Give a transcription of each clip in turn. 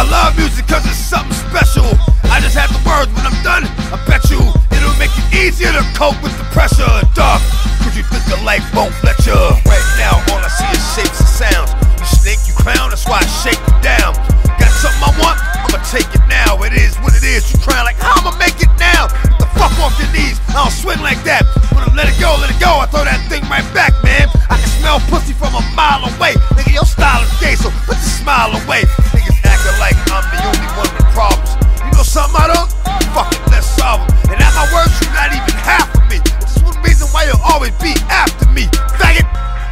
I love music cause it's something special. I just have the words when I'm done. I bet you it'll make it easier to cope with the pressure. Dog, cause you think the life won't let you. Right now all I see is shapes and sounds. You snake, you clown, that's why I shake you down. Got something I want, I'ma take it now. It is what it is, you crying like how I'ma make it now. Get the fuck off your knees, I don't swing like that. When I let it go, I throw that thing right back, man. I can smell pussy from a mile away. Nigga, your style is gay, so put the smile away. Niggas acting like I'm the only one with problems. You know something I don't? Fuck it, let's solve them. And at my worst, you're not even half of me. This is one reason why you'll always be after me, faggot.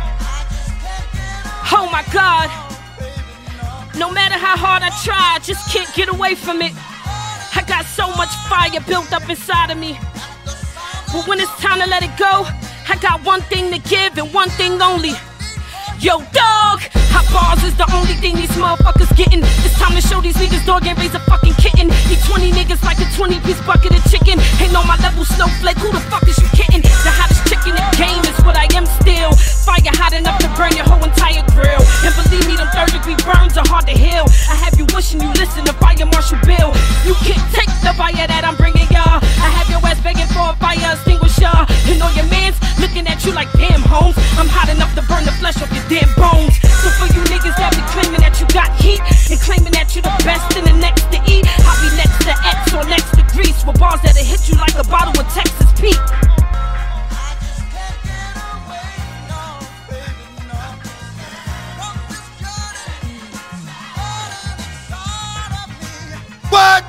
Oh my God. No matter how hard I try, I just can't get away from it. I got so much fire built up inside of me. But when it's time to let it go, I got one thing to give and one thing only. Yo, dog, hot bars is the only thing these motherfuckers getting. It's time to show these niggas dog ain't raise a fucking kitten. These 20 niggas like a 20-piece bucket of chicken. Ain't on my level, snowflake, who the fuck is you kidding? The hottest chick in the game is what I am still. Fire hot enough to burn your whole entire grill. And believe me, them third-degree burns are hard to heal. I have you wishing you listen to Fire Marshal Bill. You can't take the fire that I'm bringing y'all. I have your ass begging for a fire extinguisher. And all your mans looking at you like damn homes. I'm hot enough to burn the flesh off your damn bones. So for you niggas that be claiming that you got heat and claiming that you the best and the next to eat, I'll be next to X or next to Greece with bars that'll hit you like a bottle of Texas Pete. What?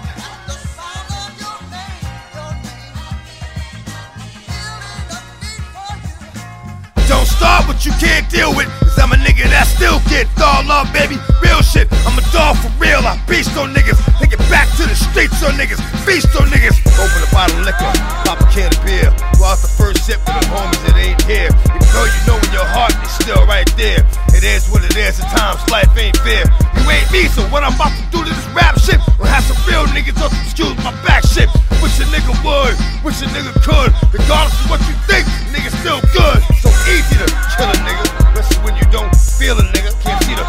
Don't start what you can't deal with, cause I'm a nigga that still get dog love, baby. Real shit, I'm a dog for real. I beast on niggas, take it back to the streets on niggas, feast on niggas. Open a bottle of liquor, pop a can of beer, go out the first sip with the homies that ain't here. Even though you know in your heart it's still right there. It is what it is, at times life ain't fair. You ain't me, so what I'm about to do to this rap shit will have some real niggas up to excuse my back shit. Wish a nigga would, wish a nigga could. Regardless of what you think, nigga still good. So easy to kill a nigga, especially when you don't feel a nigga. Can't see the